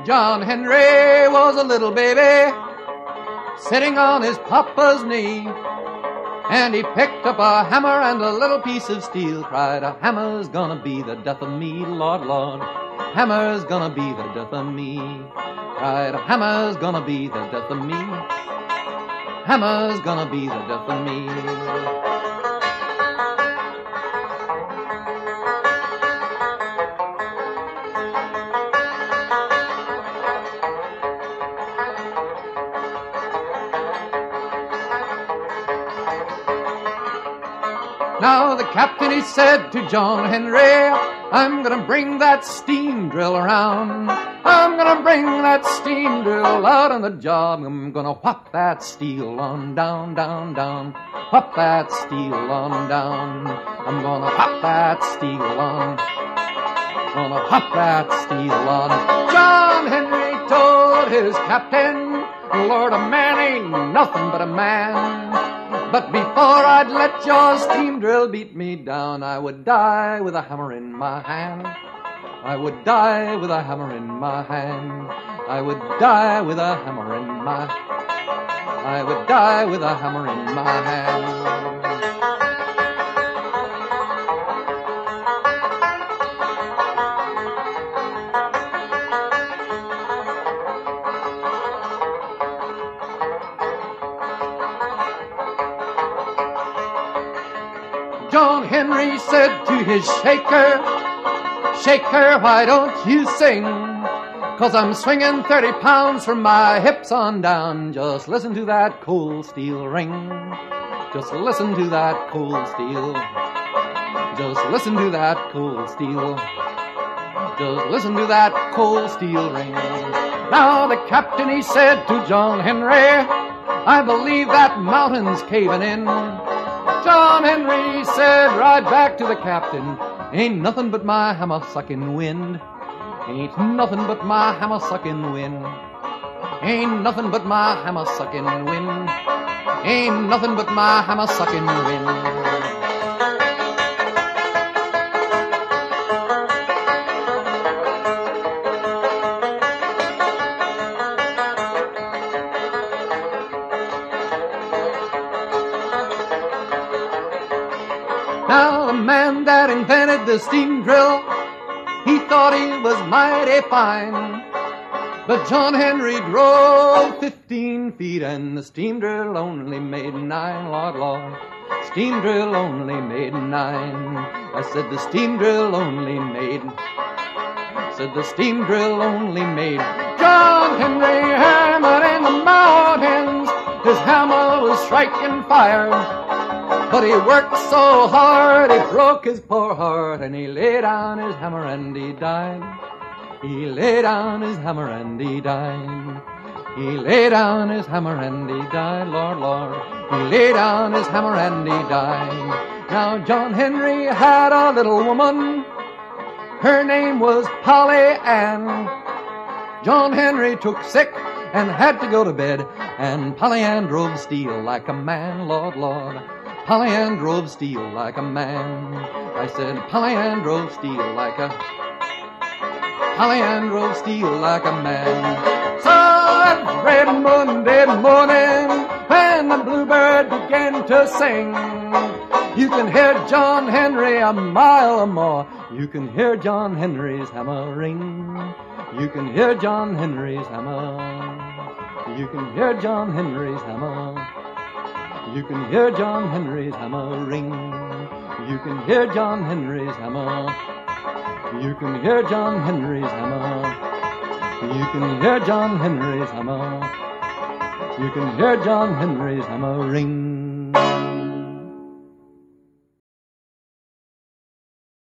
John Henry was a little baby sitting on his papa's knee, and he picked up a hammer and a little piece of steel, cried, "A hammer's gonna be the death of me, Lord, Lord. Hammer's gonna be the death of me." Cried, "A hammer's gonna be the death of me. Hammer's gonna be the death of me." Now the captain, he said to John Henry, "I'm gonna bring that steam drill around. I'm gonna bring that steam drill out on the job. I'm gonna whop that steel on down, down, down. Whop that steel on down. I'm gonna whop that steel on. Gonna whop that steel on." John Henry told his captain, "Lord, a man ain't nothing but a man. But before I'd let your steam drill beat me down, I would die with a hammer in my hand. I would die with a hammer in my hand. I would die with a hammer in my... I would die with a hammer in my hand." John Henry said to his shaker, "Shaker, why don't you sing? 'Cause I'm swinging 30 pounds from my hips on down. Just listen to that cold steel ring. Just listen to that cold steel. Just listen to that cold steel. Just listen to that cold steel ring." Now the captain, he said to John Henry, "I believe that mountain's caving in." John Henry said right back to the captain, "Ain't nothing but my hammer-sucking wind. Ain't nothing but my hammer-sucking wind. Ain't nothing but my hammer-sucking wind. Ain't nothing but my hammer-sucking wind." Now the man that invented the steam drill, he thought he was mighty fine. But John Henry drove 15 feet and the steam drill only made 9, Lord, Lord. Steam drill only made 9. I said the steam drill only made... Said the steam drill only made... John Henry hammered in the mountains. His hammer was striking fire. But he worked so hard, he broke his poor heart, and he laid down his hammer and he died. He laid down his hammer and he died. He laid down his hammer and he died, Lord, Lord. He laid down his hammer and he died. Now John Henry had a little woman. Her name was Polly Ann. John Henry took sick and had to go to bed, and Polly Ann drove steel like a man, Lord, Lord. Polly Ann drove steel like a man. I said Polly Ann drove steel like a... Polly Ann drove steel like a man. So that red Monday morning, when the bluebird began to sing, you can hear John Henry a mile or more. You can hear John Henry's hammer ring. You can hear John Henry's hammer. You can hear John Henry's hammer. You can hear John Henry's hammer ring. You can hear John Henry's hammer. You can hear John Henry's hammer. You can hear John Henry's hammer. You can hear John Henry's hammer ring.